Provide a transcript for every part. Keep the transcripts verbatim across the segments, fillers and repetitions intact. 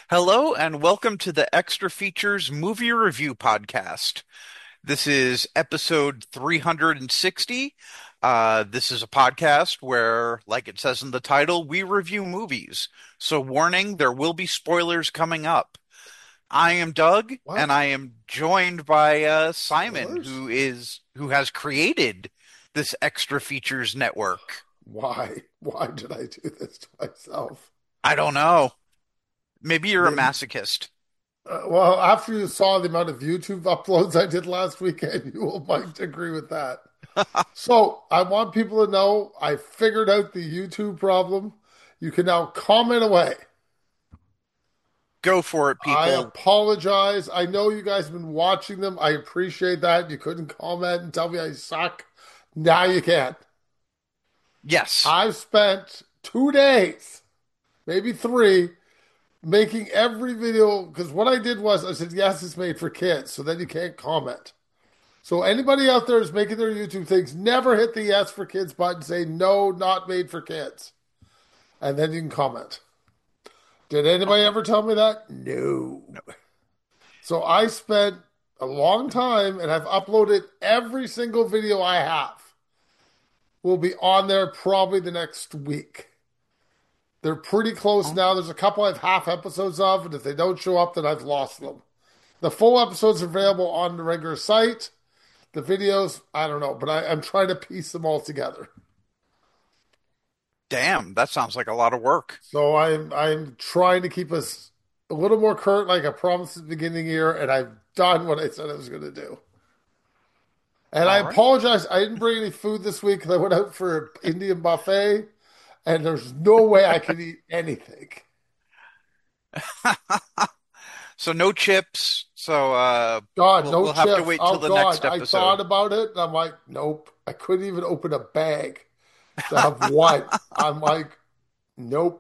Hello and welcome to the Extra Features Movie Review Podcast. This is episode three hundred sixty. Uh, this is a podcast where, like it says in the title, we review movies. So, warning, there will be spoilers coming up. I am Doug, and What? I am joined by uh, Simon, Spoilers? who is who has created this Extra Features network. Why? Why did I do this to myself? I don't know. Maybe you're a Maybe. masochist. Uh, well, after you saw the amount of YouTube uploads I did last weekend, you will might agree with that. So I want people to know I figured out the YouTube problem. You can now comment away. Go for it, I people. apologize. I know you guys have been watching them. I appreciate that. You couldn't comment and tell me I suck. Now you can. Yes. I've spent two days, maybe three, making every video because what I did was I said, yes, it's made for kids, so then you can't comment. So anybody out there is making their YouTube things, never hit the yes for kids button, say no, not made for kids. And then you can comment. Did anybody ever tell me that? No. So I spent a long time and I've uploaded every single video I have. Will be on there probably the next week. They're pretty close now. There's a couple I have half episodes of, and if they don't show up, then I've lost them. The full episodes are available on the regular site. The videos, I don't know, but I, I'm trying to piece them all together. Damn, that sounds like a lot of work. So I'm I'm trying to keep us a little more current, like I promised at the beginning of the year, and I've done what I said I was going to do. And I All right. apologize. I didn't bring any food this week because I went out for an Indian buffet, and there's no way I could eat anything. So no chips. So uh God, we'll no we'll have to chips. wait till Oh the God, next I thought episode. about it and I'm like, nope. I couldn't even open a bag to have one. I'm like, nope.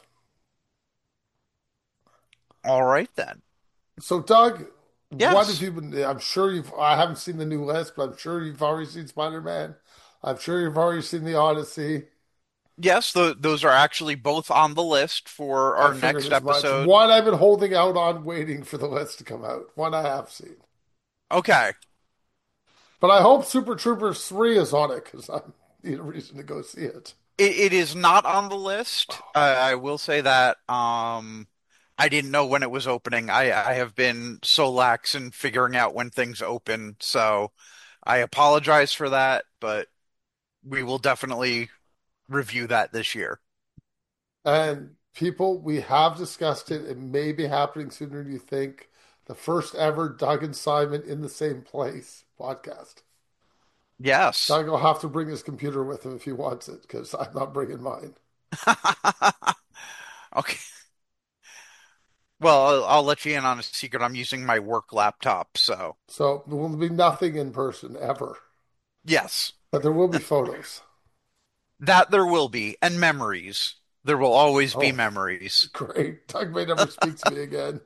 All right then. So Doug, what have Yes. you been? I'm sure you've. I haven't seen the new list, but I'm sure you've already seen Spider-Man. I'm sure you've already seen the Odyssey. Yes, th those are actually both on the list for I our figured next as much. episode. One I've been holding out on, waiting for the list to come out. One I have seen, Okay. but I hope Super Troopers three is on it because I need a reason to go see it. It, it is not on the list. Uh, I will say that. Um I didn't know when it was opening. I I have been so lax in figuring out when things open, so I apologize for that, but we will definitely review that this year. And people, we have discussed it. It may be happening sooner than you think. The first ever Doug and Simon in the same place podcast. Yes. Doug will have to bring his computer with him if he wants it, because I'm not bringing mine. Okay. Well, I'll, I'll let you in on a secret. I'm using my work laptop, so So there will be nothing in person ever, yes, but there will be photos. that there will be, and memories. There will always be Oh, memories. great. Doug may never speak to me again.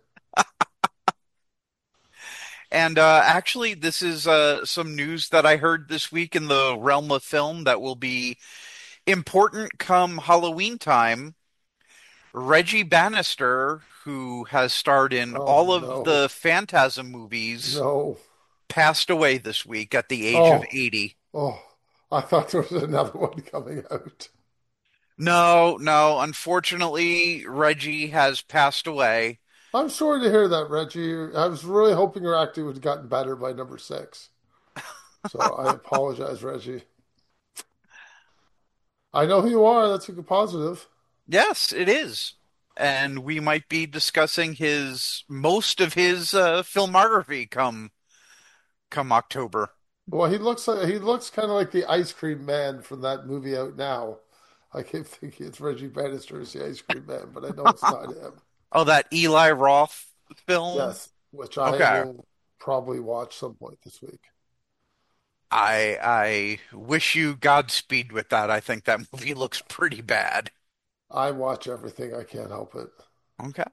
And uh, actually, this is uh, some news that I heard this week in the realm of film that will be important come Halloween time. Reggie Bannister, who has starred in Oh, all of no. the Phantasm movies, No. passed away this week at the age of Oh, eighty. oh. I thought there was another one coming out. No, no, unfortunately, Reggie has passed away. I'm sorry to hear that, Reggie. I was really hoping your acting would have gotten better by number six. So I apologize, Reggie. I know who you are. That's a good positive. Yes, it is. And we might be discussing his most of his uh, filmography come come October. Well, he looks like he looks kind of like the ice cream man from that movie out now. I keep thinking it's Reggie Bannister as the ice cream man, but I know it's not him. Oh, that Eli Roth film? Yes, which I Okay. will probably watch some point this week. I I wish you Godspeed with that. I think that movie looks pretty bad. I watch everything. I can't help it. Okay.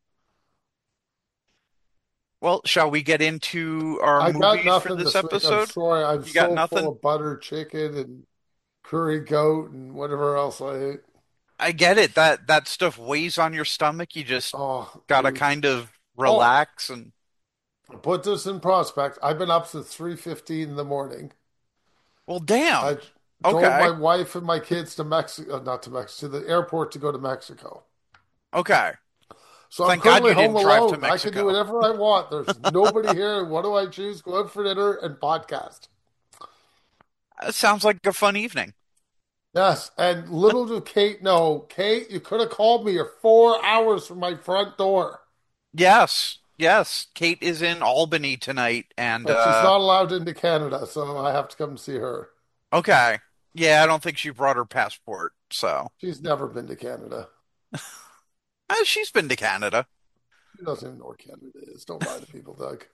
Well, shall we get into our I got movies for nothing this this week. I'm episode? sorry. I'm You got so full nothing? of butter chicken and curry goat and whatever else I ate. I get it. That that stuff weighs on your stomach. You just Oh, gotta dude. kind of Oh, relax and put this in prospect. I've been up since three fifteen in the morning. well, damn. I drove my Okay. wife and my kids to Mexico, not to Mexico, to the airport to go to Mexico. Okay. So I'm Thank God currently you home didn't drive to alone. I can do Mexico. whatever I want. There's nobody here. What do I choose? Go out for dinner and podcast. That sounds like a fun evening. Yes, and little did Kate know, Kate, you could have called me. You're four hours from my front door. Yes. Yes. Kate is in Albany tonight and But she's uh not allowed into Canada, so I have to come see her. okay. Yeah, I don't think she brought her passport, so She's never been to Canada. uh, she's been to Canada. She doesn't even know where Canada is. Don't lie to people, Doug.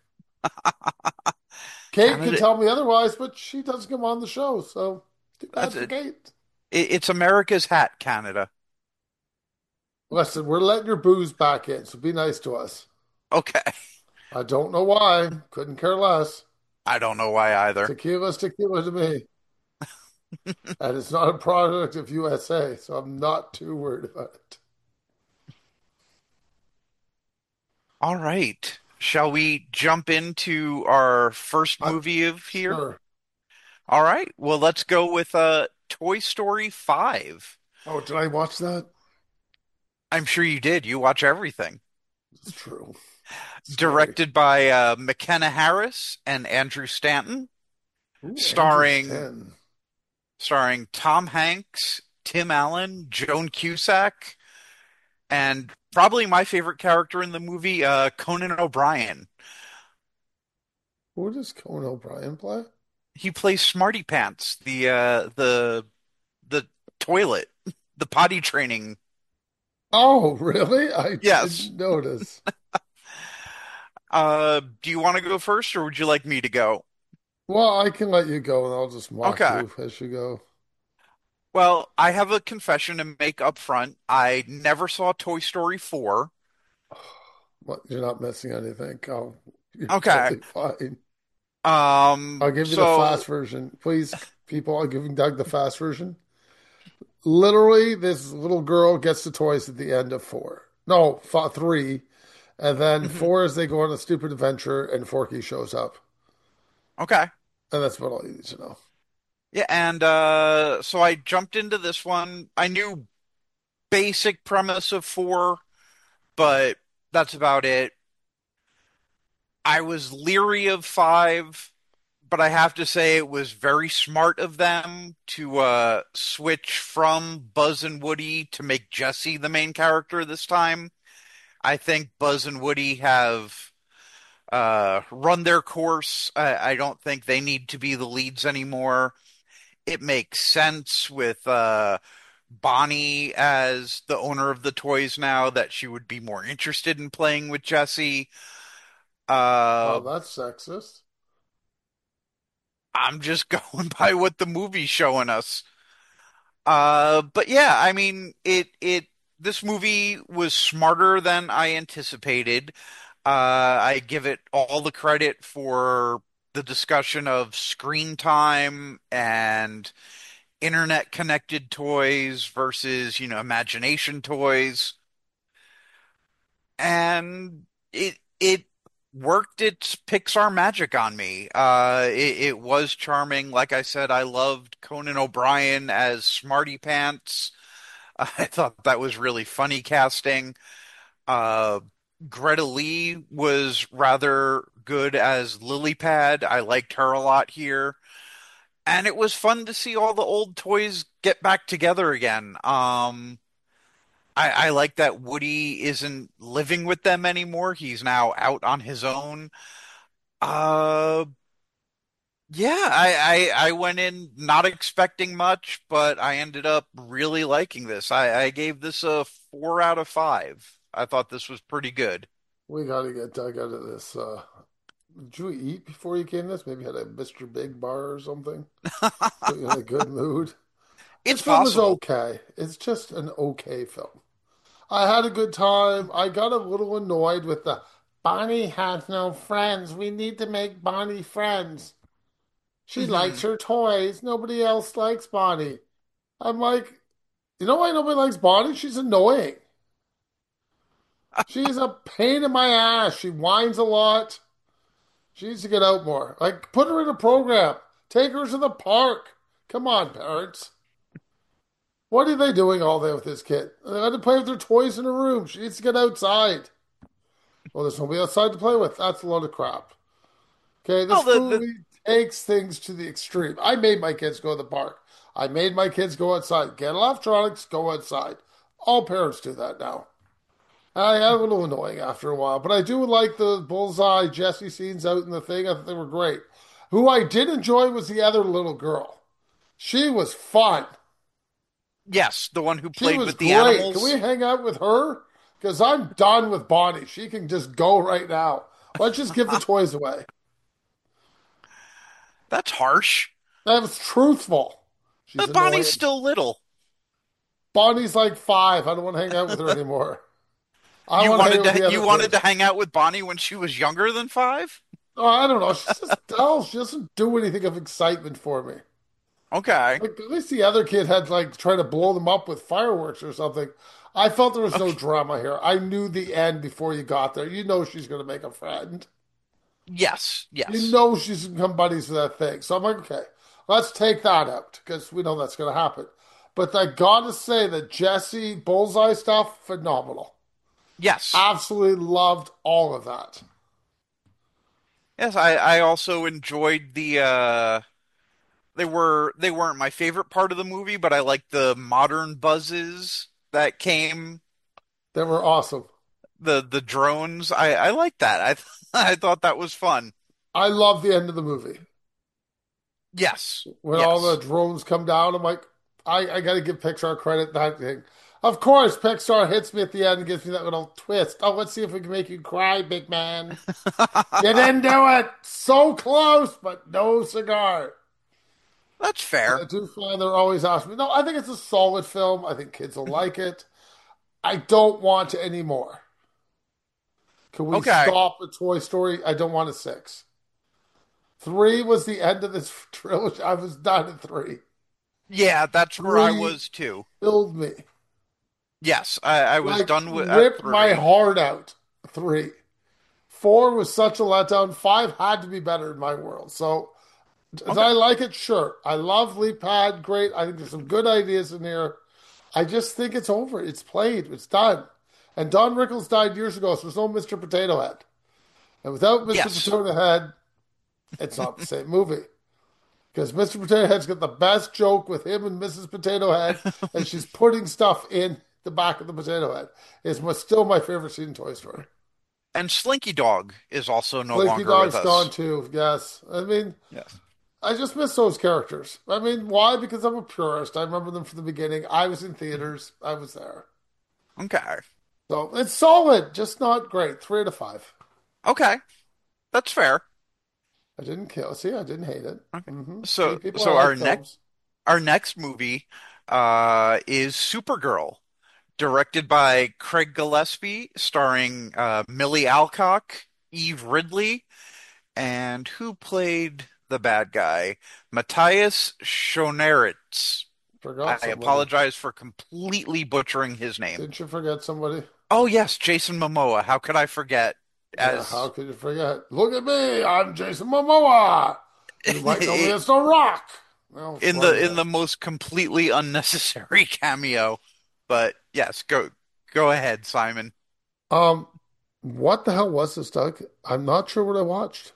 Kate can Canada tell me otherwise, but she doesn't come on the show, so too that's bad for it. Kate. It's America's hat, Canada. Listen, we're letting your booze back in, so be nice to us. Okay. I don't know why. Couldn't care less. I don't know why either. Tequila's tequila to me. And it's not a product of U S A, so I'm not too worried about it. All right. Shall we jump into our first I, movie of here? sure. All right. Well, let's go with uh Toy Story five. Oh, did I watch that? I'm sure you did. You watch everything. It's true. Scary. Directed by uh, McKenna Harris and Andrew Stanton, Ooh, Andrew starring Stanton. starring Tom Hanks, Tim Allen, Joan Cusack, and probably my favorite character in the movie, uh, Conan O'Brien. Who does Conan O'Brien play? He plays Smarty Pants, the uh, the the toilet, the potty training. Oh, really? I Yes. didn't notice. Uh, do you want to go first, or would you like me to go? Well, I can let you go and I'll just mock Okay. you as you go. Well, I have a confession to make up front. I never saw Toy Story four. What, you're not missing anything. Oh, you're Okay. totally fine. Um, I'll give you the fast so version. Please, people, I'll give Doug the fast version. Literally, this little girl gets the toys at the end of four. No, f- three. And then mhm. four is they go on a stupid adventure and Forky shows up. Okay. And that's about all you need to know. Yeah, and uh so I jumped into this one. I knew basic premise of four, but that's about it. I was leery of five, but I have to say it was very smart of them to uh switch from Buzz and Woody to make Jesse the main character this time. I think Buzz and Woody have uh run their course. I, I don't think they need to be the leads anymore. It makes sense with uh Bonnie as the owner of the toys now that she would be more interested in playing with Jesse. Oh, Uh, that's sexist. I'm just going by what the movie's showing us. Uh, but yeah, I mean, it it this movie was smarter than I anticipated. Uh, I give it all the credit for the discussion of screen time and internet connected toys versus, you know, imagination toys. And it it worked its Pixar magic on me. Uh, it, it was charming. Like I said, I loved Conan O'Brien as Smarty Pants. I thought that was really funny casting. Uh, Greta Lee was rather good as Lily Pad. I liked her a lot here. And it was fun to see all the old toys get back together again. Um, I, I like that Woody isn't living with them anymore. He's now out on his own. Uh, yeah, I, I, I went in not expecting much, but I ended up really liking this. I, I gave this a four out of five. I thought this was pretty good. We got to get Doug out of this. Uh, did you eat before you came this? Maybe had a mister Big bar or something? Put you in a good mood. It's This film is possible. okay. It's just an okay film. I had a good time. I got a little annoyed with the Bonnie has no friends. We need to make Bonnie friends. She likes Hmm. her toys. Nobody else likes Bonnie. I'm like, You know why nobody likes Bonnie? She's annoying. She's a pain in my ass. She whines a lot. She needs to get out more. Like, put her in a program. Take her to the park. Come on, parents. What are they doing all day with this kid? They got to play with their toys in a room. She needs to get outside. Well, there's nobody outside to play with. That's a load of crap. Okay, Oh, this the the movie takes things to the extreme. I made my kids go to the park. I made my kids go outside. Get electronics, go outside. All parents do that now. I got a little annoying after a while, but I do like the Bullseye Jesse scenes out in the thing. I thought they were great. Who I did enjoy was the other little girl. She was fun. yes, the one who She played was with the great. Can animals. we hang out with her? Because I'm done with Bonnie. She can just go right now. Let's just give the toys away. That's harsh. That was truthful. She's But Bonnie's annoying. still little. Bonnie's like five. I don't want to hang out with her anymore. I You want to hang wanted out with to the you other wanted to kids. hang out with Bonnie when she was younger than five? Oh, I don't know. She's just dull. She doesn't do anything of excitement for me. Okay. Like at least the other kid had like trying to blow them up with fireworks or something. I felt there was no Okay. drama here. I knew the end before you got there. You know she's going to make a friend. Yes, You yes. know she's going to become buddies with that thing. So I'm like, okay, let's take that out because we know that's going to happen. But I got to say that Jesse Bullseye stuff, phenomenal. Yes. Absolutely loved all of that. Yes, I I also enjoyed the uh they were they weren't my favorite part of the movie, but I liked the modern buzzes that came, They were awesome. the the drones. I I liked that. I th I thought that was fun. I love the end of the movie. Yes. When all the Yes. drones come down, I'm like, I, I got to give Pixar credit that thing. Of course, Pixar hits me at the end and gives me that little twist. Oh, let's see if we can make you cry, big man. You didn't do it. So close, but no cigar. That's But I fair. do find they're always asking me. No, I think it's a solid film. I think kids will like it. I don't want any more. Can we Okay. stop at Toy Story? I don't want a six. Three was the end of this trilogy. I was done at three. Yeah, that's where I Three was too. killed me. Yes, I, I was Like, done with at ripped my three. heart out. Three. Four was such a letdown. Five had to be better in my world. So, does Okay. I like it? Sure. I love Leap Pad. Great. I think there's some good ideas in here. I just think it's over. It's played. It's done. And Don Rickles died years ago, so there's no mister Potato Head. And without mister Yes. Potato Head, it's not the same movie. Because mister Potato Head's got the best joke with him and missus Potato Head, and she's putting stuff in the back of the potato head. It's my, still my favorite scene in Toy Story. And Slinky Dog is also no Slinky longer with Dog's gone us. too, yes. I mean, Yes. I just miss those characters. I mean, why? Because I'm a purist. I remember them from the beginning. I was in theaters. I was there. Okay. So it's solid, just not great. Three out of five. Okay. That's fair. I didn't kill. See, I didn't hate it. Okay. Hmm. See, So people, I so like our next films. our next movie uh is Supergirl, directed by Craig Gillespie, starring uh Millie Alcock, Eve Ridley, and who played the bad guy? Matthias Schoenaerts. Forgot I somebody. apologize for completely butchering his name. Didn't you forget somebody? Oh yes, Jason Momoa. How could I forget? Yeah, how As could you forget? Look at me. I'm Jason Momoa. You might know me as The Rock. Well, in well, the in yeah. the most completely unnecessary cameo. But yes, go go ahead, Simon. Um, what the hell was this, Doug? I'm not sure what I watched.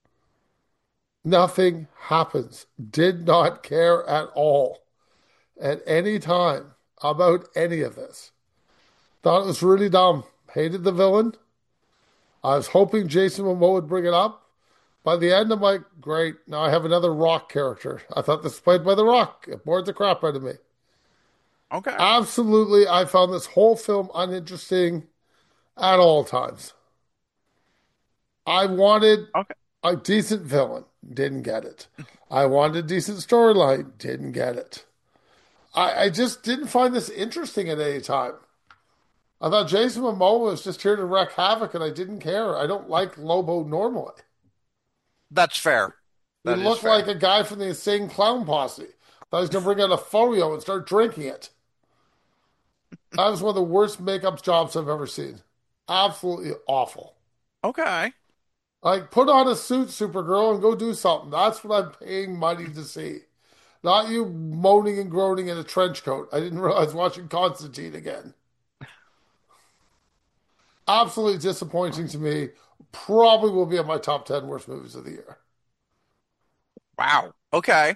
Nothing happens. Did not care at all at any time about any of this. Thought it was really dumb. Hated the villain. I was hoping Jason Momoa would bring it up. By the end, I'm like, great. Now I have another Rock character. I thought this was played by The Rock. It bored the crap out of me. Okay. Absolutely, I found this whole film uninteresting at all times. I wanted Okay. a decent villain. Didn't get it. I wanted a decent storyline. Didn't get it. I, I just didn't find this interesting at any time. I thought Jason Momoa was just here to wreak havoc, and I didn't care. I don't like Lobo normally. That's fair. He That is looked like fair. a guy from the Insane Clown Posse. Thought he was going to bring out a Folio and start drinking it. That was one of the worst makeup jobs I've ever seen. Absolutely awful. Okay. Like, put on a suit, Supergirl, and go do something. That's what I'm paying money to see. Not you moaning and groaning in a trench coat. I didn't realize watching Constantine again. Absolutely disappointing to me. Probably will be in my top ten worst movies of the year. Wow. Okay.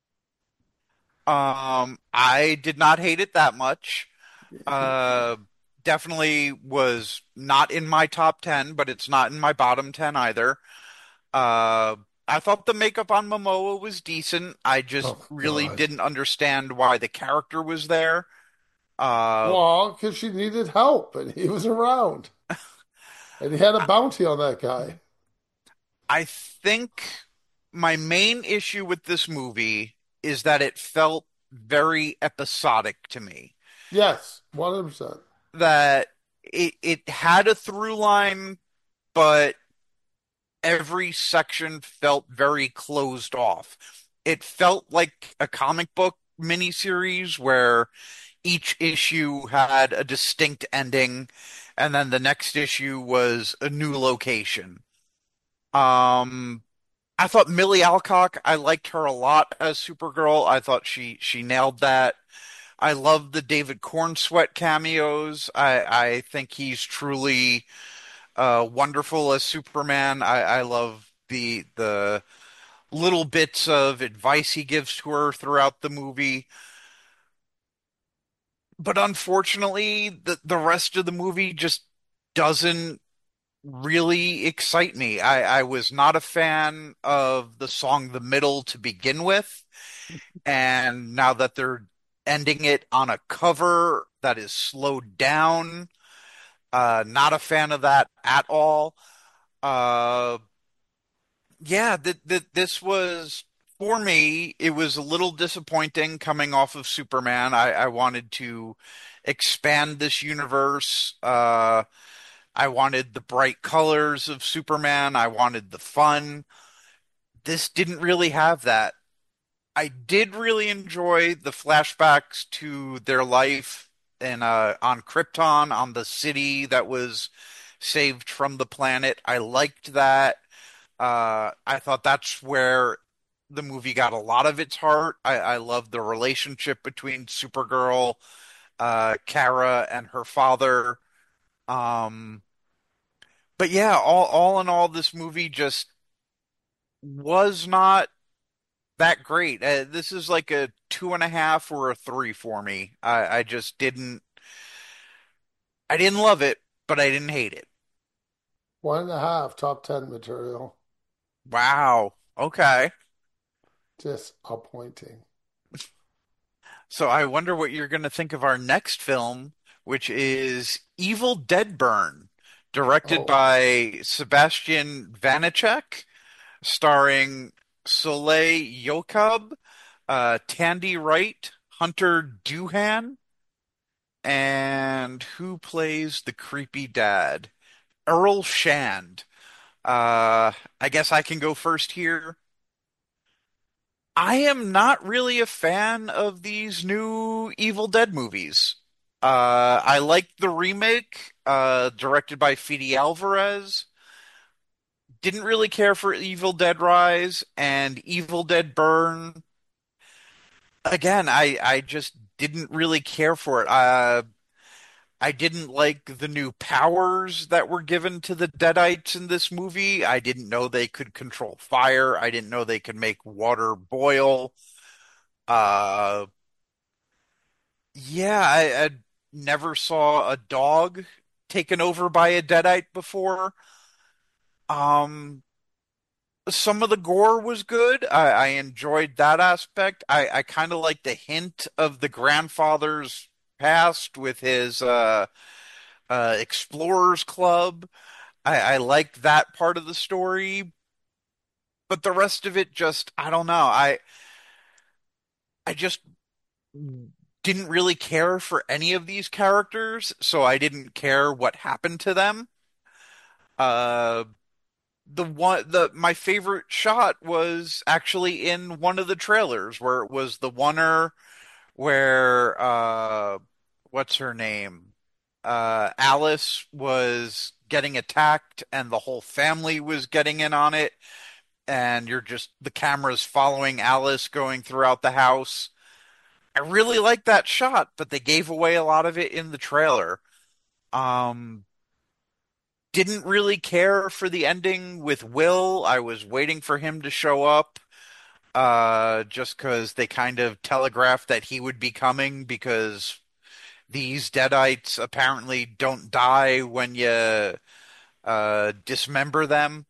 Um, I did not hate it that much. Uh, Definitely was not in my top ten, but it's not in my bottom ten either. Uh, I thought the makeup on Momoa was decent. I just Oh, really God. didn't understand why the character was there. Uh, Well, because she needed help and he was around. And he had a bounty on that guy. I think my main issue with this movie is that it felt very episodic to me. Yes, one hundred percent. That it it had a through line, but every section felt very closed off. It felt like a comic book miniseries where each issue had a distinct ending, and then the next issue was a new location. Um, I thought Millie Alcock, I liked her a lot as Supergirl. I thought she she nailed that. I love the David Cornsweet cameos. I I think he's truly uh wonderful as Superman. I I love the the little bits of advice he gives to her throughout the movie. But unfortunately, the the rest of the movie just doesn't really excite me. I, I was not a fan of the song The Middle to begin with, and now that they're ending it on a cover that is slowed down, uh, not a fan of that at all. Uh, yeah, th th this was for me, it was a little disappointing coming off of Superman. I, I wanted to expand this universe. Uh, I wanted the bright colors of Superman. I wanted the fun. This didn't really have that. I did really enjoy the flashbacks to their life in uh, on Krypton, on the city that was saved from the planet. I liked that. Uh, I thought that's where the movie got a lot of its heart. I, I love the relationship between Supergirl, uh, Kara, and her father. Um, but yeah, all all in all, this movie just was not that great. Uh, this is like a two and a half or a three for me. I, I just didn't, I didn't love it, but I didn't hate it. One and a half top ten material. Wow. Okay. Disappointing. So I wonder what you're going to think of our next film, which is Evil Dead Burn, directed Oh, by Sebastian Vanacek, starring Soleil Yochub, uh, Tandy Wright, Hunter Doohan, and who plays the creepy dad? Earl Shand. Uh, I guess I can go first here. I am not really a fan of these new Evil Dead movies. Uh, I like the remake, uh, directed by Fede Alvarez. Didn't really care for Evil Dead Rise and Evil Dead Burn. Again, I I just didn't really care for it. Uh, I didn't like the new powers that were given to the Deadites in this movie. I didn't know they could control fire. I didn't know they could make water boil. Uh, yeah, I, I never saw a dog taken over by a Deadite before. Um, some of the gore was good. I, I enjoyed that aspect. I, I kind of like the hint of the grandfather's past with his uh, uh, Explorers Club. I, I liked that part of the story, but the rest of it just, I don't know. I I just didn't really care for any of these characters, so I didn't care what happened to them. Uh, the one the my favorite shot was actually in one of the trailers where it was the oneer where uh what's her name? Uh, Alice was getting attacked and the whole family was getting in on it. And you're just, the camera's following Alice going throughout the house. I really like that shot, but they gave away a lot of it in the trailer. Um, didn't really care for the ending with Will. I was waiting for him to show up, uh, just because they kind of telegraphed that he would be coming because these Deadites apparently don't die when you uh, dismember them.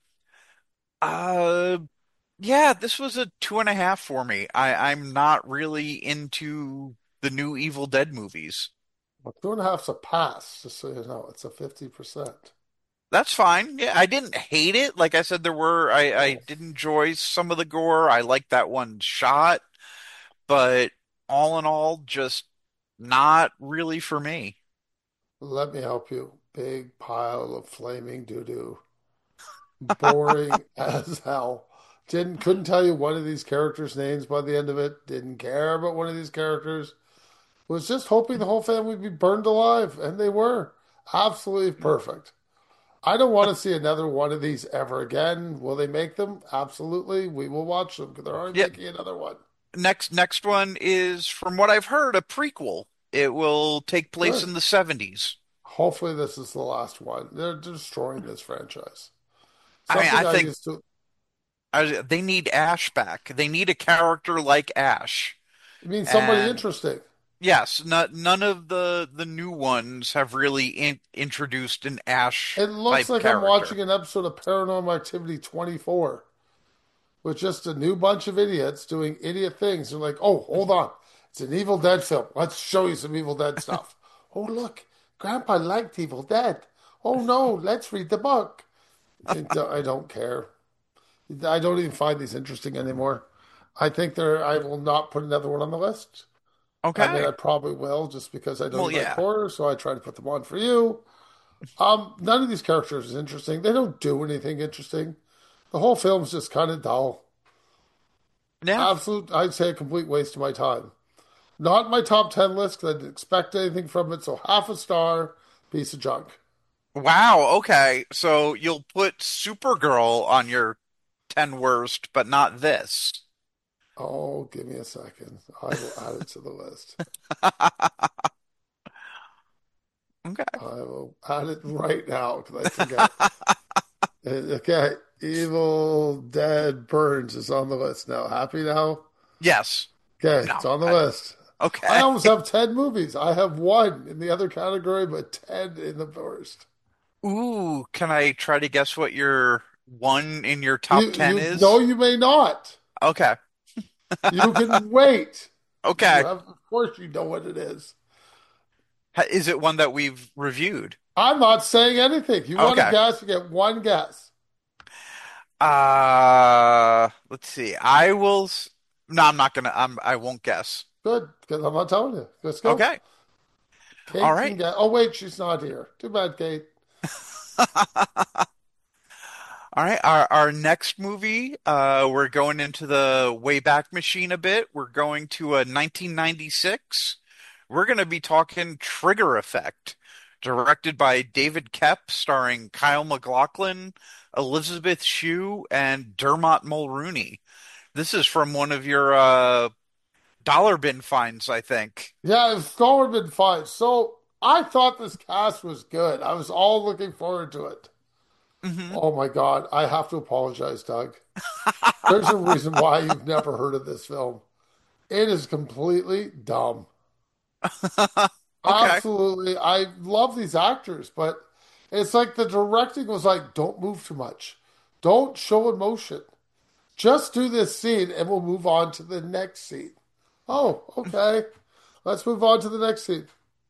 Uh, yeah, this was a two and a half for me. I, I'm not really into the new Evil Dead movies. Well, two and a half's a pass, just so you know. It's a fifty percent. That's fine. Yeah, I didn't hate it. Like I said, there were I, I Oh, did enjoy some of the gore. I liked that one shot, but all in all, just not really for me. let me help you. Big pile of flaming doo-doo. Boring as hell. Didn't couldn't tell you one of these characters' names by the end of it. Didn't care about one of these characters. Was just hoping the whole family would be burned alive, and they were. Absolutely perfect. I don't want to see another one of these ever again. Will they make them? Absolutely. We will watch them because they're already Yep. making another one. Next next one is, from what I've heard, a prequel. It will take place Good. in the seventies. Hopefully, this is the last one. They're destroying this franchise. I mean, I Something I think used to, I, they need Ash back. They need a character like Ash. I mean, somebody And interesting. yes, no, none of the the new ones have really in, introduced an Ash It looks type like I'm character. watching an episode of Paranormal Activity twenty-four with just a new bunch of idiots doing idiot things. They're like, oh, hold on. It's an Evil Dead film. Let's show you some Evil Dead stuff. Oh, look. Grandpa liked Evil Dead. Oh, no. Let's read the book. I don't I don't care. I don't even find these interesting anymore. I think they're, I will not put another one on the list. I mean, I Okay. probably will just because I know Well, you like yeah. horror, so I try to put them on for you. Um, none of these characters is interesting. They don't do anything interesting. The whole film's just kind of dull. Yeah. Absolute, I'd say a complete waste of my time. Not my top ten list because I didn't expect anything from it, so half a star, piece of junk. Wow. Okay. So you'll put Supergirl on your ten worst, but not this. Oh, give me a second. I will add it to the list. Okay. I will add it right now because I forget. Uh, Okay, Evil Dead Burns is on the list now. Happy now? Yes. Okay, No. it's on the I, list. I okay. almost have ten movies. I have one in the other category, but ten in the first. Ooh, can I try to guess what your one in your top You ten you no, is? you may not. Okay. You can wait. You Okay. have, of course, you know what it is. Ha- Is it one that we've reviewed? I'm not saying anything. You want to Okay. guess? You get one guess. Uh, let's see. I will. s- No, I'm not gonna. I'm. I won't guess. Good, because I'm not telling you. Let's go. Okay. All Kate can right. guess. Oh wait, she's not here. Too bad, Kate. All right. Our our next movie. Uh, we're going into the Wayback Machine a bit. We're going to a nineteen ninety-six. We're going to be talking Trigger Effect, directed by David Koepp, starring Kyle MacLachlan, Elizabeth Shue, and Dermot Mulroney. This is from one of your uh, dollar bin finds, I think. Yeah, it's going been fine. So I thought this cast was good. I was all looking forward to it. Hmm. Oh my God, I have to apologize, Doug. There's a reason why you've never heard of this film. It is completely dumb. Okay. Absolutely. I love these actors, but it's like the directing was like, don't move too much. Don't show emotion. Just do this scene and we'll move on to the next scene. Oh, okay. Let's move on to the next scene.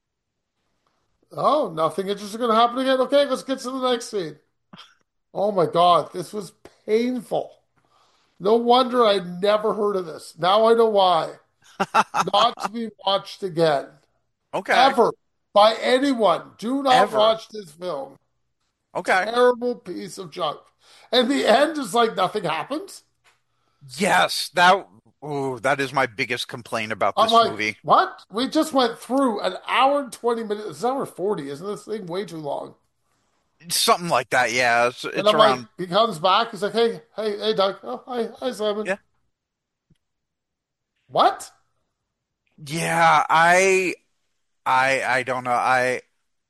Oh, nothing interesting going to happen again. Okay, let's get to the next scene. Oh my God, this was painful. No wonder I never heard of this. Now I know why. Not to be watched again. Okay. Ever. By anyone. Do not Ever. watch this film. Okay. Terrible piece of junk. And the end is like nothing happens. Yes, that. Oh, that is my biggest complaint about I'm this like, movie. what? We just went through an hour and twenty minutes. It's an hour forty. Isn't this thing way too long? Something like that, yeah. It's, And it's I'm like, around, he comes back. He's like, hey, hey, hey, Doug. Oh, hi, hi, Simon. yeah. What? Yeah, I I I don't know. I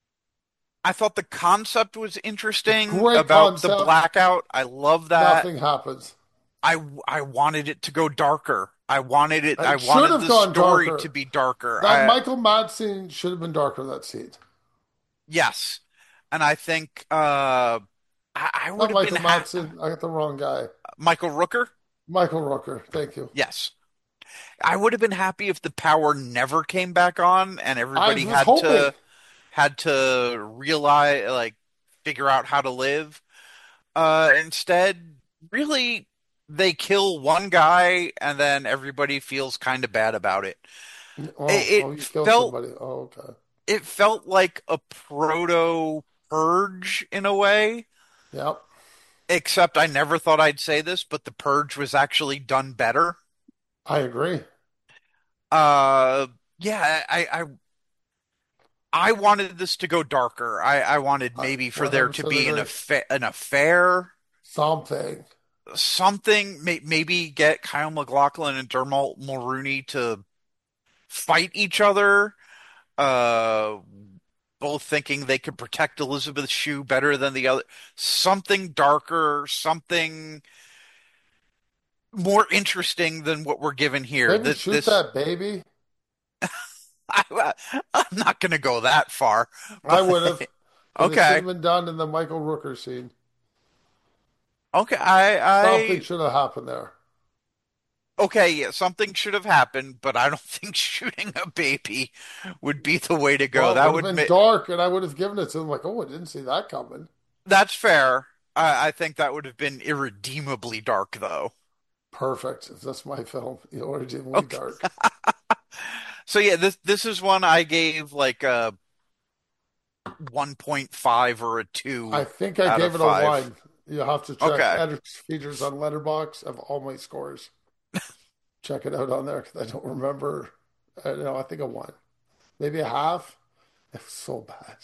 I thought the concept was interesting Great about the concept. blackout. I love that. Nothing happens. I I wanted it to go darker. I wanted it I It should wanted have the gone story to darker. be darker. That I Michael Madsen scene should have been darker, that scene. Yes. And I think uh I, I would Not have been Michael ha Madsen. I got the wrong guy. Michael Rooker? Michael Rooker. Thank you. Yes. I would have been happy if the power never came back on and I everybody was had hoping. to had to realize like figure out how to live. Uh, instead, really, they kill one guy and then everybody feels kind of bad about it. Oh, It, oh, it you killed felt somebody. Oh, okay. it felt like a proto Purge in a way, Yep. except I never thought I'd say this, but the Purge was actually done better. I agree. Uh, yeah, I, I I wanted this to go darker. I, I wanted I maybe for there to one hundred percent be an agree. affair, an affair, Something. something. May, maybe get Kyle MacLachlan and Dermot Mulroney to fight each other, uh, both thinking they could protect Elizabeth Shue better than the other. Something darker, something more interesting than what we're given here. Maybe This, shoot this, that baby. I, I'm not going to go that far, I but would have, but it should okay, have been done in the Michael Rooker scene. okay, I, Something I, should have happened there. okay, yeah, something should have happened, but I don't think shooting a baby would be the way to go. Well, it That would have would been make, dark, and I would have given it to them like, oh, I didn't see that coming. that's fair. I, I think that would have been irredeemably dark, though. Perfect. That's my film. Irredeemably Okay. dark. So yeah, this this is one I gave like a one point five or a I two think I out of gave it a five. one. You have to check Okay. edit features on Letterboxd of all my scores. Check it out on there because I don't remember. I know I think a one, maybe a half. It was so bad.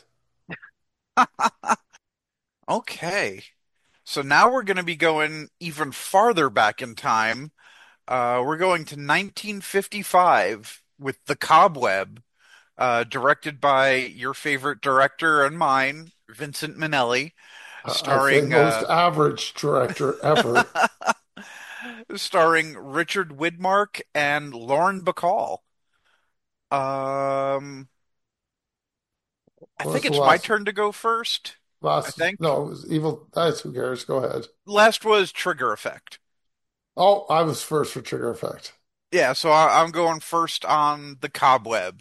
Okay. So now we're going to be going even farther back in time. Uh, we're going to nineteen fifty-five with The Cobweb, uh, directed by your favorite director and mine, Vincent Minnelli, I say starring most uh, average director ever. starring Richard Widmark and Lauren Bacall. Um, I What think was the it's my last turn to go first. I last? think. No, it was evil. That's who cares. Go ahead. Last was Trigger Effect. Oh, I was first for Trigger Effect. Yeah, so I, I'm going first on The Cobweb.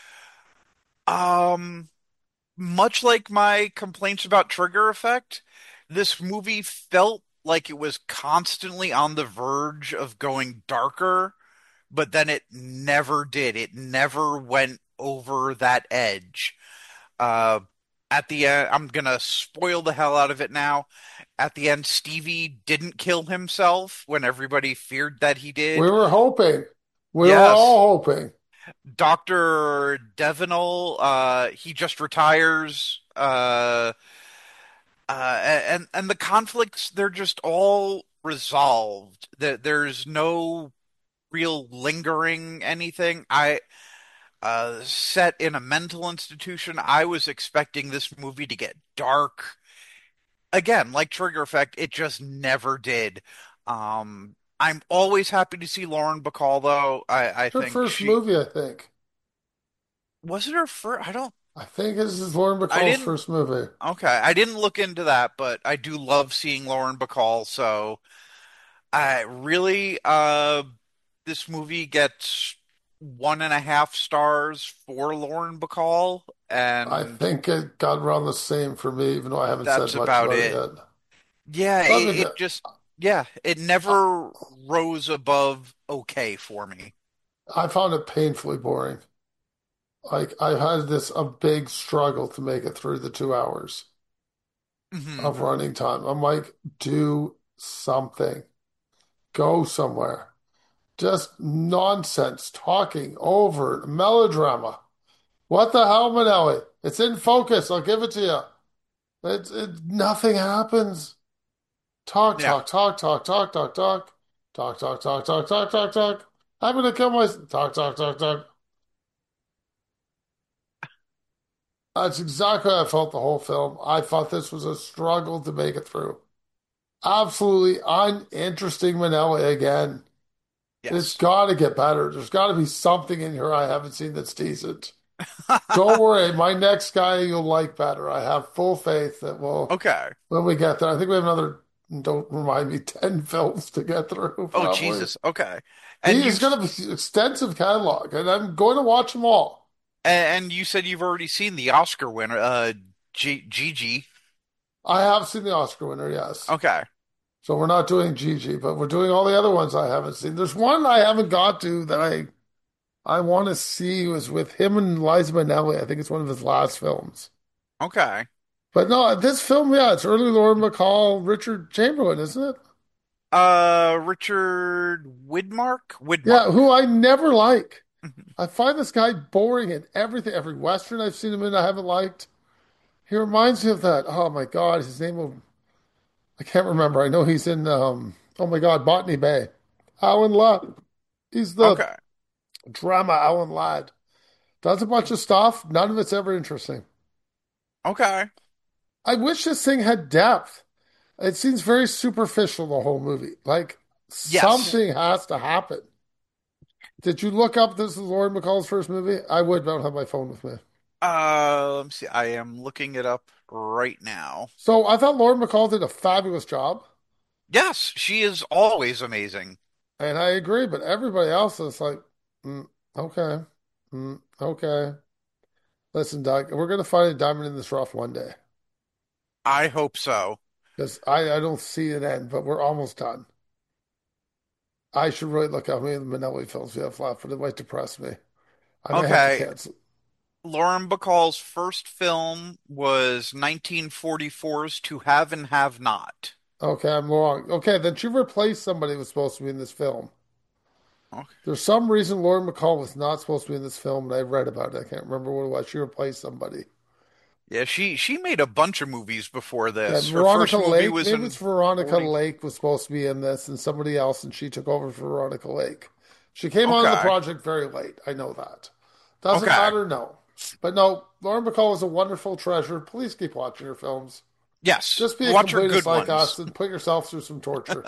Um, much like my complaints about Trigger Effect, this movie felt like it was constantly on the verge of going darker, but then it never did. It never went over that edge. Uh, at the end, I'm gonna spoil the hell out of it now. At the end, Stevie didn't kill himself when everybody feared that he We did. were hoping. We were Yes, all hoping. Doctor Devenel, uh, he just retires. Uh, uh, and and the conflicts, they're just all resolved. There, there's no real lingering anything. I uh, Set in a mental institution, I was expecting this movie to get dark. Again, like Trigger Effect, it just never did. Um, I'm always happy to see Lauren Bacall, though. I, I Her think first she movie, I think. was it her first. I don't. I think this is Lauren I Bacall's didn't. first movie. Okay, I didn't look into that, but I do love seeing Lauren Bacall. So I really, uh, this movie gets one and a half stars for Lauren Bacall, I and think it got around the same for me, even though I haven't said that's much about about it it. yet. Yeah, Let it, me it get, just, yeah, it I, never rose above okay for me. I found it painfully boring. Like I had this a big struggle to make it through the two hours Hmm. of running time. I'm like, do something. Go somewhere. Just nonsense, talking over melodrama. What the hell, Manelli? It's in focus. I'll give it to you. It's it, nothing happens. Talk, Yeah. talk, talk, talk, talk, talk, talk, talk, talk, talk, talk, talk, talk, talk. I'm gonna kill myself. Talk, talk, talk, talk. That's exactly how I felt the whole film. I thought this was a struggle to make it through. Absolutely uninteresting Manelli again. It's Yes. got to get better. There's got to be something in here I haven't seen that's decent. Don't worry, my next guy you'll like better. I have full faith that we'll, Okay. when we get there, I think we have another, don't remind me, ten films to get through, Oh, probably. Jesus. Okay. He And is you've going to be extensive catalog, and I'm going to watch them all. and you said you've already seen the Oscar winner, uh, G Gigi. I have seen the Oscar winner, yes. Okay. So we're not doing Gigi, but we're doing all the other ones I haven't seen. There's one I haven't got to that I I want to see was with him and Liza Minnelli. I think it's one of his last films. Okay. But no, this film, yeah, it's early Lauren Bacall, Richard Chamberlain, isn't it? Uh, Richard Widmark? Yeah, Widmark. who I never like. I find this guy boring in everything. Every Western I've seen him in, I haven't liked. He reminds me of that. Oh my God, his name will, I can't remember. I know he's in um oh my God, Botany Bay. Alan Ladd. He's the Okay. drama Alan Ladd. Does a bunch of stuff. None of it's ever interesting. Okay. I wish this thing had depth. It seems very superficial, the whole movie. Like Yes. something has to happen. Did you look up this is Lauren Bacall's first movie? I would, but I don't have my phone with me. Uh, let me see. I am looking it up right now. So I thought Lauren Bacall did a fabulous job, Yes, she is always amazing. and I agree, but everybody else is like, mm, okay, mm, okay. Listen, Doug, we're gonna find a diamond in this rough one day I hope so. because I, I don't see an end, but we're almost done. I should really look how many of the Minnelli films we have left, but it might depress me. I may have to Okay. cancel. Lauren Bacall's first film was nineteen forty-four's To Have and Have Not. Okay, I'm wrong. Okay, then she replaced somebody who was supposed to be in this film. Okay. There's some reason Lauren Bacall was not supposed to be in this film, and I read about it. I can't remember what it was. She replaced somebody. Yeah, she she made a bunch of movies before Yeah, this. Her Veronica first movie Lake. was Maybe it's in Veronica forty. Lake was supposed to be in this, and somebody else, and she took over for Veronica Lake. She came on the Okay. project very late. I know that. Doesn't Okay. matter, no. But no, Lauren Bacall is a wonderful treasure. Please keep watching her films. Yes. Just be a Watch her completist good like us ones. and put yourself through some torture.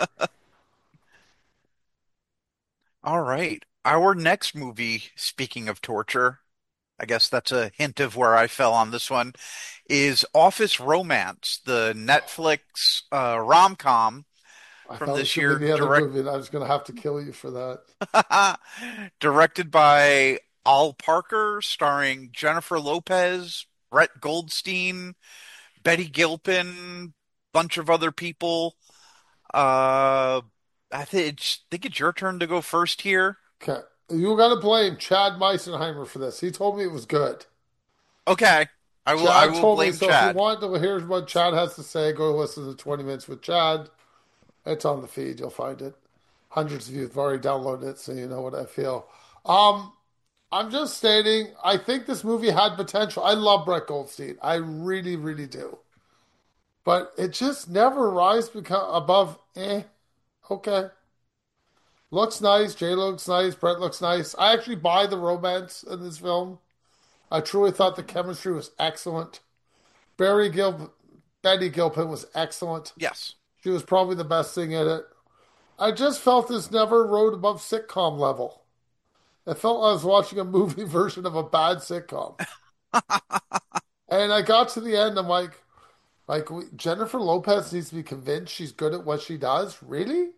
All right. Our next movie, speaking of torture, I guess that's a hint of where I fell on this one, is Office Romance, the Netflix uh, rom-com I from thought it was this going to year, be the other direct movie, and I was going to have to kill you for that. directed by Al Parker, starring Jennifer Lopez, Brett Goldstein, Betty Gilpin, bunch of other people. Uh, I think it's, think it's your turn to go first here. Okay. You got to blame Chad Meisenheimer for this. He told me it was good. Okay, I will. I Chad will told me, blame so if you Chad. want to hear what Chad has to say, go listen to twenty Minutes with Chad. It's on the feed. You'll find it. Hundreds of you have already downloaded it, so you know what I feel. Um, I'm just stating, I think this movie had potential. I love Brett Goldstein. I really, really do. But it just never rise beca- above, eh, okay. Looks nice. Jay looks nice. Brett looks nice. I actually buy the romance in this film. I truly thought the chemistry was excellent. Barry Gil, Betty Gilpin was excellent. Yes. She was probably the best thing in it. I just felt this never rode above sitcom level. It felt like I was watching a movie version of a bad sitcom. And I got to the end, I'm like, like Jennifer Lopez needs to be convinced she's good at what she does. Really?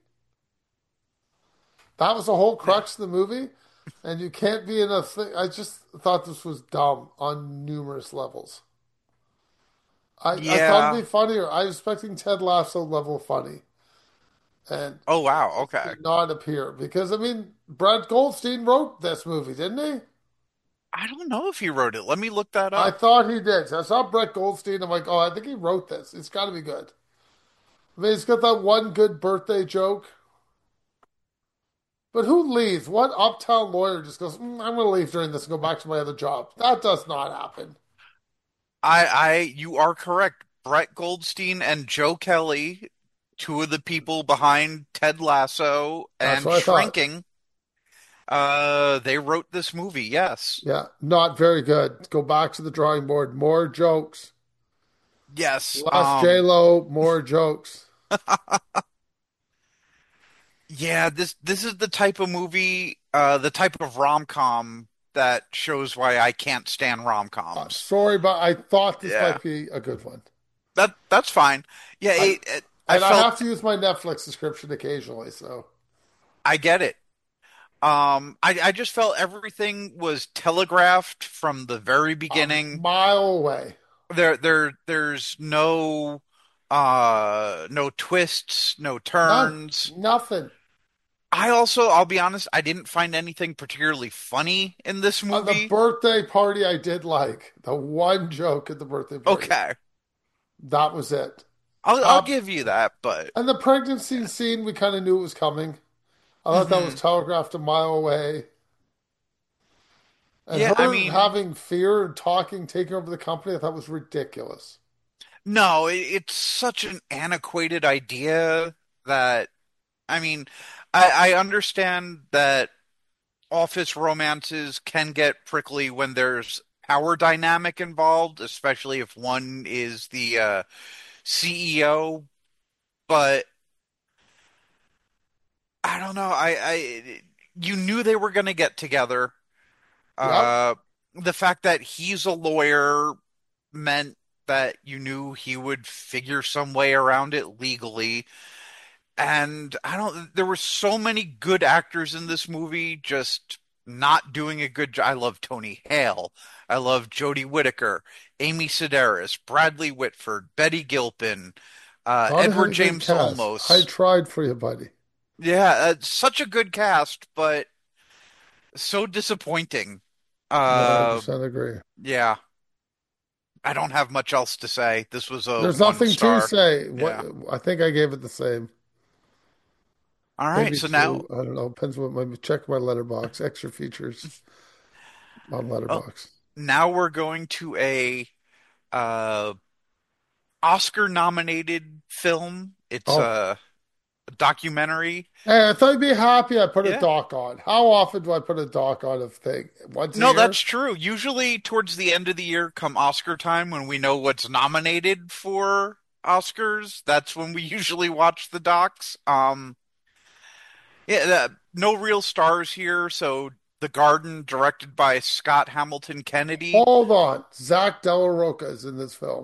That was the whole Yeah. crux of the movie, and you can't be in a thing. I just thought this was dumb on numerous levels. I, I thought it'd Yeah. be funnier. I was expecting Ted Lasso level funny, and Oh wow. it Okay. did not appear because I mean, Brad Goldstein wrote this movie, didn't he? I don't know if he wrote it. Let me look that I up. thought he did. So I saw Brett Goldstein. I'm like, oh, I think he wrote this. It's got to be good. I mean, he's got that one good birthday joke. But who leaves? What uptown lawyer just goes, "Mm, I'm going to leave during this and go back to my other job? That does not happen. I, I, you are correct. Brett Goldstein and Joe Kelly, two of the people behind Ted Lasso That's and what I thought. Shrinking, uh, they wrote this movie. Yes. Yeah, not very good. Go back to the drawing board. More jokes. Yes. Less Um, J-Lo, more jokes. yeah, this this is the type of movie, uh, the type of rom-com that shows why I can't stand Uh, rom-coms. sorry, but I thought this Yeah. might be a good one. That that's fine. Yeah, I it, it, I and I felt have to use my Netflix subscription occasionally, so I get it. Um, I I just felt everything was telegraphed from the very a beginning. mile away. There there there's no uh no twists, no None. turns. Nothing. I also, I'll be honest, I didn't find anything particularly funny in this Uh, the movie. birthday party I did like. The one joke at the birthday party. Okay. That was it. I'll I'll Uh, give you that, but and the pregnancy scene, we kind of knew it was coming. I thought that was hmm telegraphed a mile away. And Yeah, I her mean, having fear and talking, taking over the company, I thought was ridiculous. no, it, it's such an antiquated idea that I mean, I I understand that office romances can get prickly when there's power dynamic involved, especially if one is the uh, C E O. But I don't know. I, I you knew they were going to get together. Yep. Uh, the fact that he's a lawyer meant that you knew he would figure some way around it legally. And I don't, there were so many good actors in this movie just not doing a good job. I love Tony Hale. I love Jodie Whittaker, Amy Sedaris, Bradley Whitford, Betty Gilpin, uh, Thought it had Edward a good James cast. I Olmos. tried for you, buddy. Yeah, uh, such a good cast, but so disappointing. Uh, one hundred percent agree. yeah, I don't have much else to say. This was a There's one nothing to star. say. What Yeah. I think I gave it the same. All right. Maybe So now, two. I don't know. Depends what my check my letterbox. Extra features on oh, letterbox. now we're going to a uh Oscar nominated film. It's Oh, a documentary. hey, I thought you'd be happy I put a Yeah. doc on. How often do I put a doc on a thing? Once a No, year? that's true. Usually towards the end of the year, come Oscar time, when we know what's nominated for Oscars, that's when we usually watch the docs. Um, yeah, the, no real stars here. So The Garden, directed by Scott Hamilton Kennedy. Hold on. Zach De La Roca is in this film.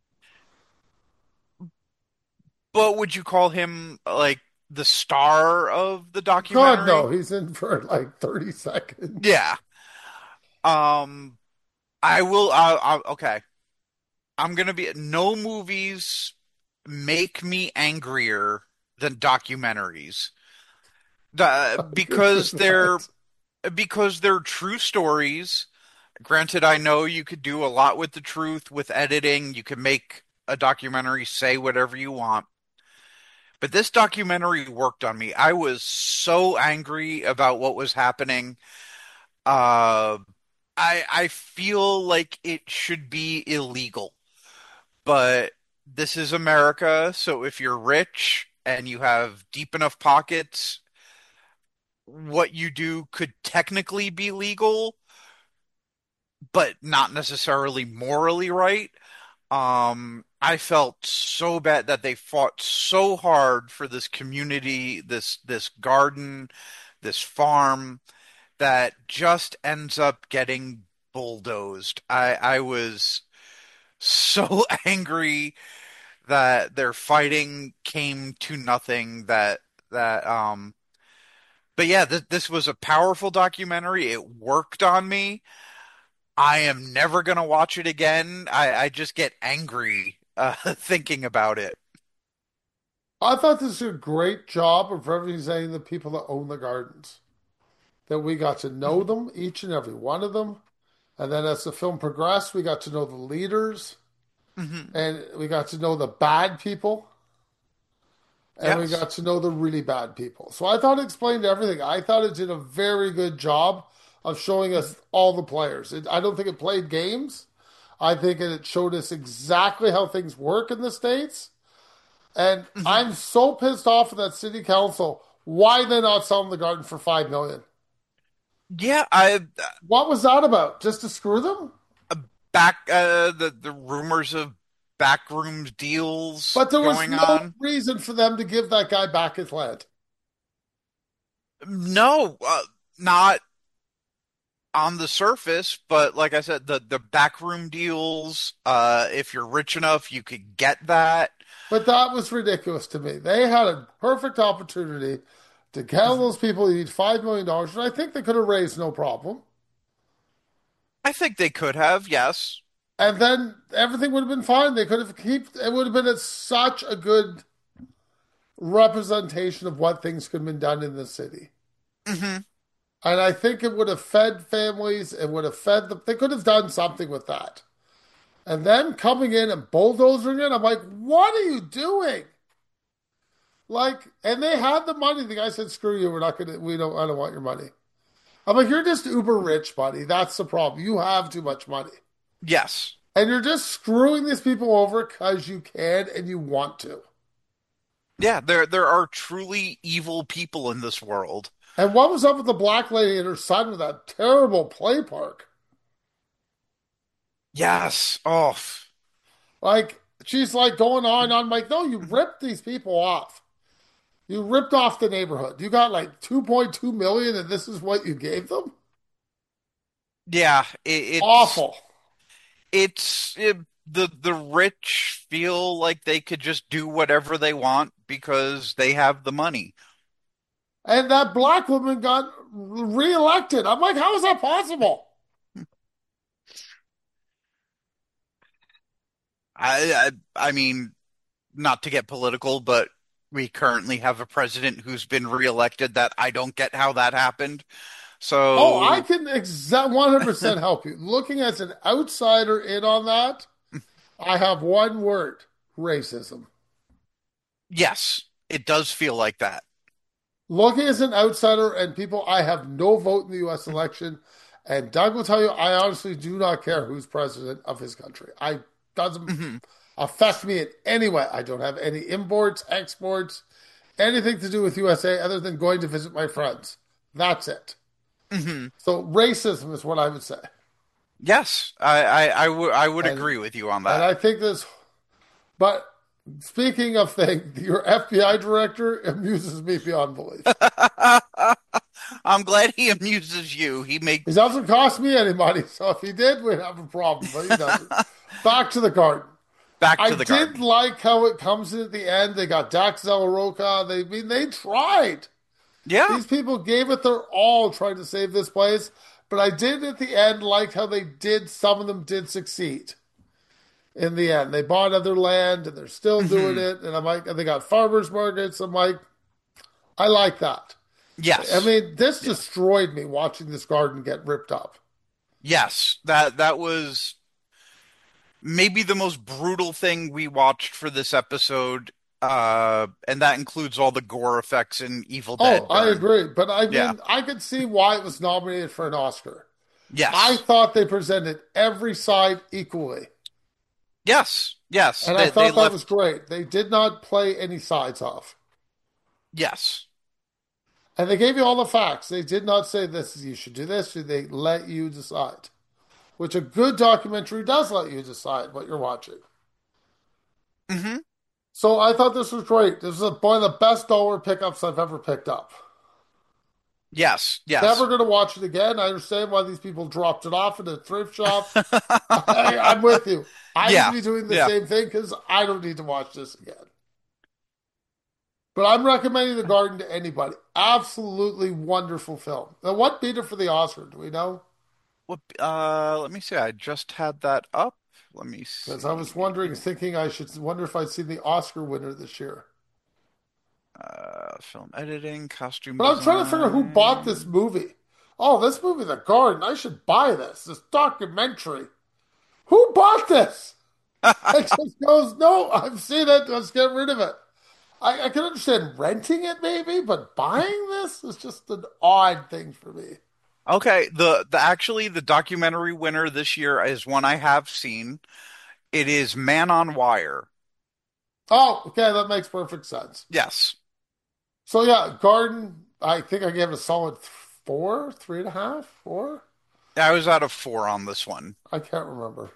But would you call him like the star of the God, no. documentary? He's in for like thirty seconds. Yeah. Um, I will. Uh, uh, okay. I'm gonna be. No movies make me angrier than documentaries. The, I agree with because they're that. because they're true stories. Granted, I know you could do a lot with the truth with editing. You can make a documentary say whatever you want. But this documentary worked on me. I was so angry about what was happening. Uh, I I feel like it should be illegal, but this is America, so if you're rich and you have deep enough pockets, what you do could technically be legal, but not necessarily morally right. Um, I felt so bad that they fought so hard for this community, this this garden, this farm that just ends up getting bulldozed. I I was so angry that their fighting came to nothing that that um but yeah, th this was a powerful documentary. It worked on me. I am never gonna watch it again. I I just get angry uh thinking about it. I thought this was a great job of representing the people that own the gardens. That we got to know Mhm. them, each and every one of them. And then as the film progressed, we got to know the leaders Mhm. and we got to know the bad people. and we Yes. got to know the really bad people. So I thought it explained everything. I thought it did a very good job of showing us all the players. It, I don't think it played games. I think it showed us exactly how things work in the States. And Hmm. I'm so pissed off at that city council. Why they not selling the garden for five million? Yeah, I What was that about? Just to screw them? uh, back uh the the rumors of backrooms deals But there was going no on. reason for them to give that guy back his land. No, uh, not on the surface, but like I said, the the backroom deals, uh if you're rich enough, you could get that. But that was ridiculous to me. They had a perfect opportunity to get all those people who need five million dollars, and I think they could have raised no problem. I think they could have, yes. And then everything would have been fine. They could have keep it would have been a, such a good representation of what things could have been done in the city. Hmm. And I think it would have fed families, it would have fed them. They could have done something with that. And then coming in and bulldozing it, I'm like, what are you doing? Like, and they had the money. The guy said, "Screw you. We're not gonna. We don't. I don't want your money." I'm like, "You're just uber rich, buddy. That's the problem. You have too much money, Yes. and you're just screwing these people over because you can and you want to." Yeah, there there are truly evil people in this world. And what was up with the black lady and her son with that terrible play park? Yes. Oh. Like, she's like going on. I'm like, no, you ripped these people off. You ripped off the neighborhood. You got like two point two million, and this is what you gave them. Yeah, it, it's Awful. it's it, the the rich feel like they could just do whatever they want because they have the money. And that black woman got reelected. I'm like, how is that possible? I I, I mean, not to get political, but we currently have a president who's been reelected that I don't get how that happened. Oh, I So, can exa one hundred percent help you. Looking as an outsider in on that, I have one word: racism. yes, it does feel like that. Looking as an outsider and people, I have no vote in the U S election. And Doug will tell you, I honestly do not care who's president of his country. I doesn't Hmm. affect me in any way. I don't have any imports, exports, anything to do with U S A other than going to visit my friends. That's it. Hmm. So racism is what I would say. Yes, I I, I would I would And agree with you on and that. I think this but speaking of things, your F B I director amuses me beyond belief. I'm glad he amuses you. He He makes doesn't cost me any money, so if he did, we'd have a problem, but he doesn't. Back to the garden. back I to the did garden. like how it comes in at the end. They got Dax Zelaroka. They I mean they tried. Yeah. These people gave it their all trying to save this place. But I did at the end like how they did, some of them did succeed in the end. They bought other land and they're still doing Hmm. it. And I'm like, and they got farmers markets. I'm like, I like that. I Yes. mean, this Yeah. destroyed me watching this garden get ripped up. Yes. That that was maybe the most brutal thing we watched for this episode. Uh, and that includes all the gore effects in Evil Oh, Dead I Burn. agree. But I Yeah. mean, I could see why it was nominated for an Oscar. I Yes. thought they presented every side equally. Yes. Yes. And I They they thought that was left. great. They did not play any sides off. Yes. And they gave you all the facts. They did not say this is you should do this. They let you decide. Which a good documentary does let you decide what you're watching. Hmm. So I thought this was great. This is one of the best dollar pickups I've ever picked up. Yes. Never Yes. going to watch it again. I understand why these people dropped it off in a thrift shop. I, I'm with you. I would Yeah. be doing the Yeah. same thing because I don't need to watch this again. But I'm recommending The Garden to anybody. Absolutely wonderful film. Now, what beat it for the Oscar? Do we know? What? Uh, let me see. I just had that up. Let me Because I was wondering, see. thinking I should wonder if I'd seen the Oscar winner this year. Uh, film editing, costume But I'm trying to figure out who bought this design. movie. Oh, this movie, The Garden. I should buy this. This documentary. Who bought this? It just goes, no, I've seen it. Let's get rid of it. I, I can understand renting it maybe, but buying this is just an odd thing for me. Okay, the the actually the documentary winner this year is one I have seen. It is Man on Wire. Oh, okay, that makes perfect sense. Yes, So yeah, Garden, I think I gave it a solid four, three and a half, four. I was out of four on this one. I can't remember.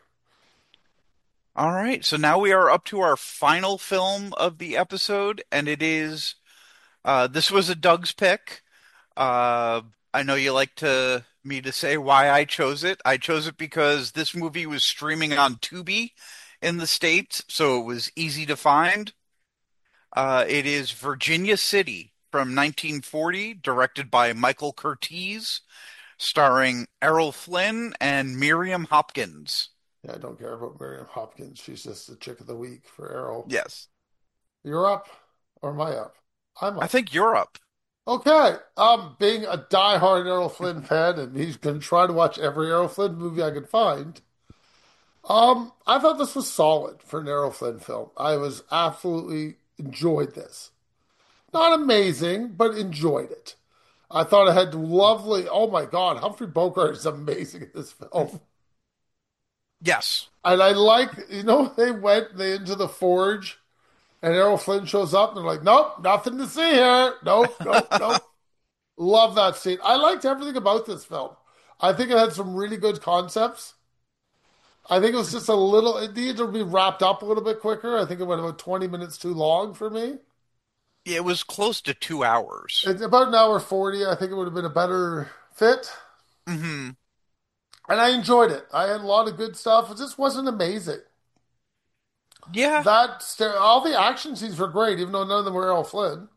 All right, so now we are up to our final film of the episode, and it is uh this was a Doug's pick. Uh I know you like to me to say why I chose it. I chose it because this movie was streaming on Tubi in the States, so it was easy to find. Uh, it is Virginia City from nineteen forty, directed by Michael Curtiz, starring Errol Flynn and Miriam Hopkins. Yeah, I don't care about Miriam Hopkins. She's just the chick of the week for Arrow. Yes, You're up, or am I up? I'm I up. think Europe. Okay, um, being a diehard Errol Flynn fan, and he's gonna try to watch every Errol Flynn movie I can find. Um, I thought this was solid for an Errol Flynn film. I was absolutely enjoyed this. Not amazing, but enjoyed it. I thought it had lovely. Oh my God, Humphrey Bogart is amazing in this film. Yes. And I like, you know, they went they into the forge, and Errol Flynn shows up, and they're like, "Nope, nothing to see here. Nope, nope, nope." Love that scene. I liked everything about this film. I think it had some really good concepts. I think it was just a little, it needed to be wrapped up a little bit quicker. I think it went about twenty minutes too long for me. It was close to two hours. It's about an hour forty. I think it would have been a better fit. Hmm. And I enjoyed it. I had a lot of good stuff. It just wasn't amazing. Yeah. That all the action scenes were great, even though none of them were Errol Flynn.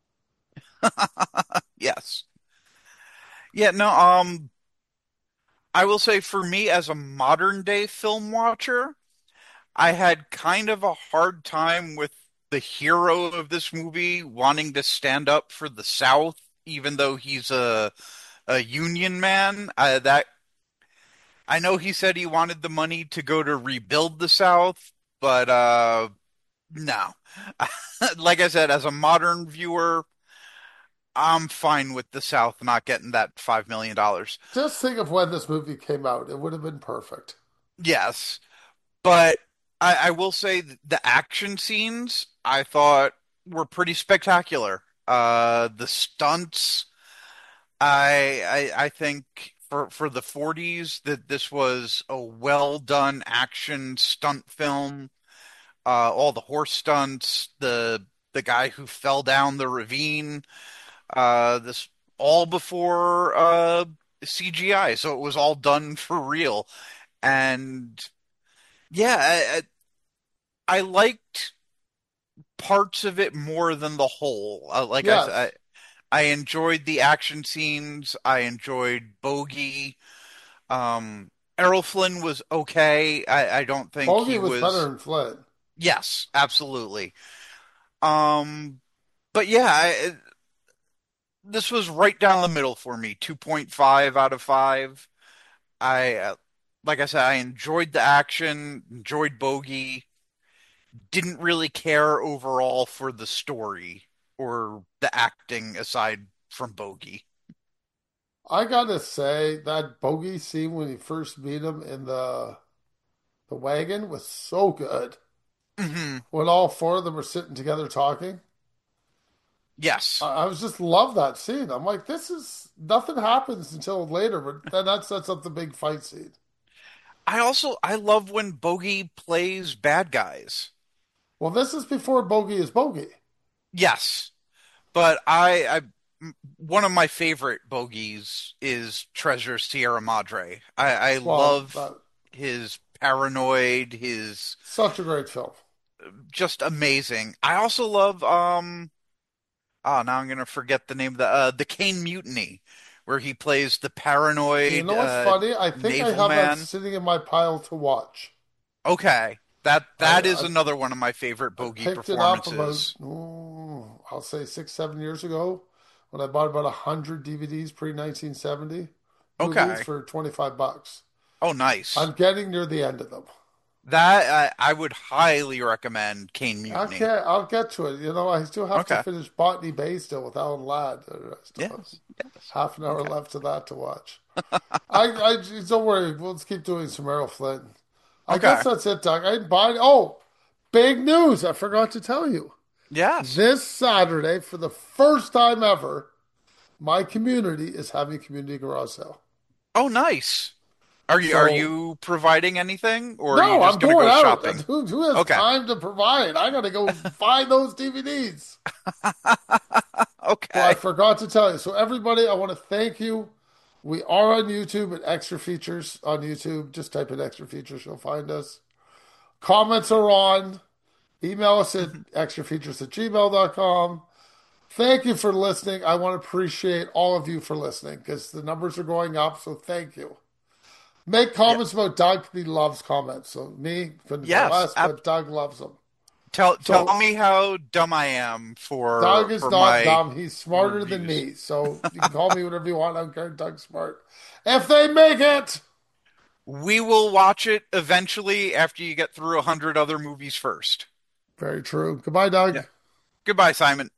Yes. Yeah, no, um, I will say for me as a modern day film watcher, I had kind of a hard time with the hero of this movie wanting to stand up for the South, even though he's a a union man. Uh, that I know he said he wanted the money to go to rebuild the South, but uh, no. Like I said, as a modern viewer, I'm fine with the South not getting that five million dollars. Just think of when this movie came out. It would have been perfect. Yes, but I, I will say th- the action scenes I thought were pretty spectacular. Uh, the stunts, I, I I think for for the forties that this was a well done action stunt film. Uh, all the horse stunts, the the guy who fell down the ravine, uh, this all before uh C G I, so it was all done for real. And yeah, I, I liked parts of it more than the whole. Uh, like I Yes. said, I, I enjoyed the action scenes. I enjoyed Bogey. Um, Errol Flynn was okay. I, I don't think Bogey he was better was. than Flynn. Yes, absolutely. Um, but yeah, I, this was right down the middle for me. two point five out of five. I, uh, like I said, I enjoyed the action, enjoyed Bogey. Didn't really care overall for the story or the acting aside from Bogey. I gotta say that Bogey scene when you first meet him in the the wagon was so good. Hmm. When all four of them were sitting together talking. Yes. I, I was just love that scene. I'm like, this is nothing happens until later, but then that sets up the big fight scene. I also I love when Bogey plays bad guys. Well, this is before Bogey is Bogey. Yes, but I I one of my favorite Bogeys is Treasure Sierra Madre. I I Well, love that his paranoid, his such a great film. just amazing. I also love um oh now I'm gonna forget the name of the uh the Kane Mutiny, where he plays the You paranoid know what's uh funny? I think I naval have that man. sitting in my pile to watch. Okay. That I, that is I another one of my favorite I Bogey picked it up about, performances. mm, I'll say six, seven years ago when I bought about a hundred D V Ds pre nineteen seventy movies Okay. for twenty-five bucks. Oh, I'm nice. getting near the end of them. That I, I would highly recommend Kane Okay, Mutiny. I'll get to it. You know, I still have to Okay. finish Botany Bay still with Alan Ladd. I still have Yes. Yes. half an hour Okay. left of that to watch. I, I don't worry. We'll just keep doing some Errol Flynn. I guess Okay. that's it, Doug. I didn't buy. Oh, big news! I forgot to tell you. Yes. This Saturday, for the first time ever, my community is having a community garage sale. Oh, nice. Are you are So you providing anything, or are you no, just I'm gonna going go out. shopping? Who, who has Okay. time to provide? I got to go find those D V Ds. So I Okay. forgot to tell you. So everybody, I want to thank you. We are on YouTube at Extra Features on YouTube. Just type in Extra Features, you'll find us. Comments are on. Email us at extrafeatures at gmail dot com. Thank you for listening. I want to appreciate all of you for listening because the numbers are going up. So thank you. Make Yeah. comments about Doug. He loves comments. So me couldn't care Yes. less, Ab but Doug loves them. tell tell So me how dumb I am Doug for is for not my dumb. He's smarter than reviews. me. So you can call me whatever you want. I don't care. Doug's smart. If they make it. We will watch it eventually after you get through a hundred other movies first. Very true. Goodbye, Doug. Yeah. Goodbye, Simon.